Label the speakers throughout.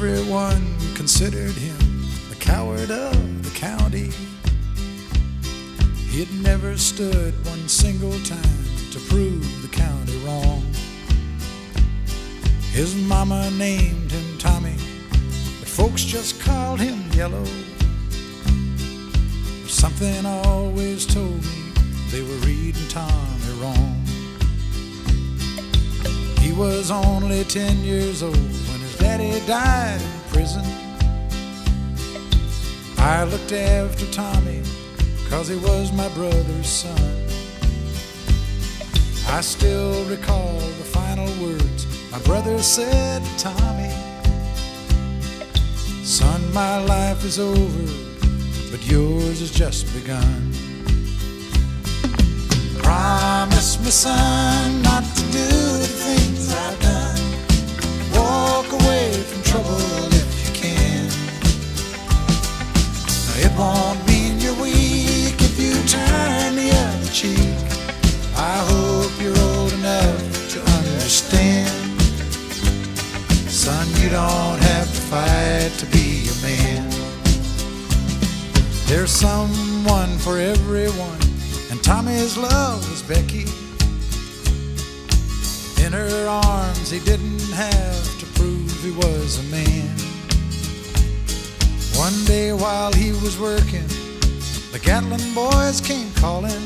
Speaker 1: Everyone considered him the coward of the county. He had never stood one single time to prove the county wrong. His mama named him Tommy, but folks just called him Yellow. But something always told me they were reading Tommy wrong. He was only 10 years old when his daddy died in prison. I looked after Tommy 'cause he was my brother's son. I still recall the final words my brother said to Tommy. Son, my life is over, but yours has just begun. Promise me, son, not to do the things I've done. Walk away from trouble if you can. Now, it won't mean you're weak if you turn the other cheek. I hope you're old enough to understand. Son, you don't have to fight to be a man. There's someone for everyone, and Tommy's love was Becky. In her arms he didn't have to prove he was a man. One day while he was working, the Gatlin boys came calling.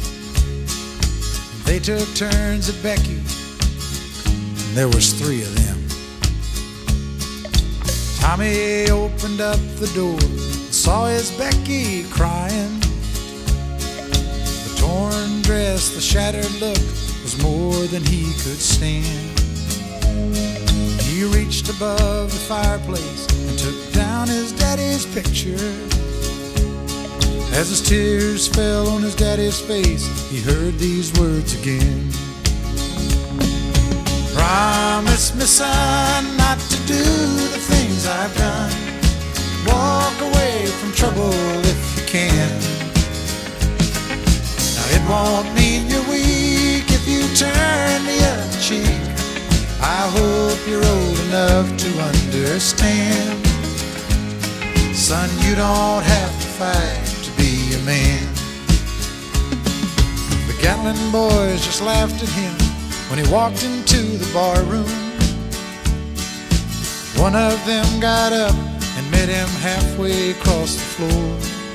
Speaker 1: They took turns at Becky, and there was 3 of them. Tommy opened up the door and saw his Becky crying. The torn dress, the shattered look was more than he could stand. He reached above the fireplace and took down his daddy's picture. As his tears fell on his daddy's face, he heard these words again. Promise me, son, not to do the things I've done. Walk away from trouble if you can. Now, it won't mean you're weak if you turn the other cheek. I hope you're old enough to understand. Son, you don't have to fight to be a man. The Gatlin boys just laughed at him when he walked into the bar room. One of them got up and met him halfway across the floor.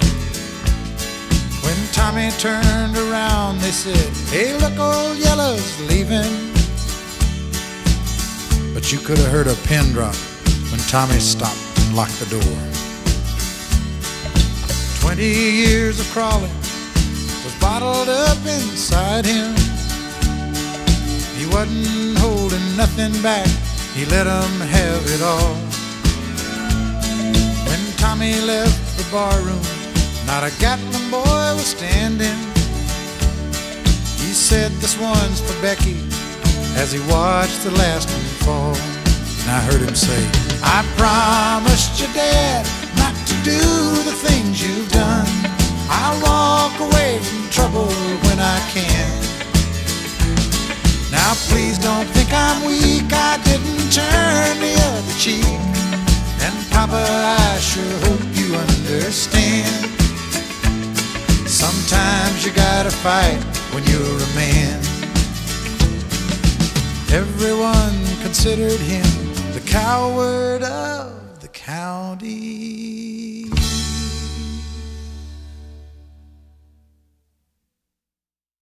Speaker 1: When Tommy turned around, they said, "Hey, look, old Yellow's leaving." But you could have heard a pin drop when Tommy stopped and locked the door. 20 years of crawling was bottled up inside him. He wasn't holding nothing back, he let them have it all. When Tommy left the barroom, not a Gatlin boy was standing. He said, "This one's for Becky," as he watched the last one fall. And I heard him say, "I promised your dad not to do the things you've done. I'll walk away from trouble when I can. Now please don't think I'm weak, I didn't turn the other cheek. And Papa, I sure hope you understand. Sometimes you gotta fight when you're a man." Everyone considered him the coward of the county.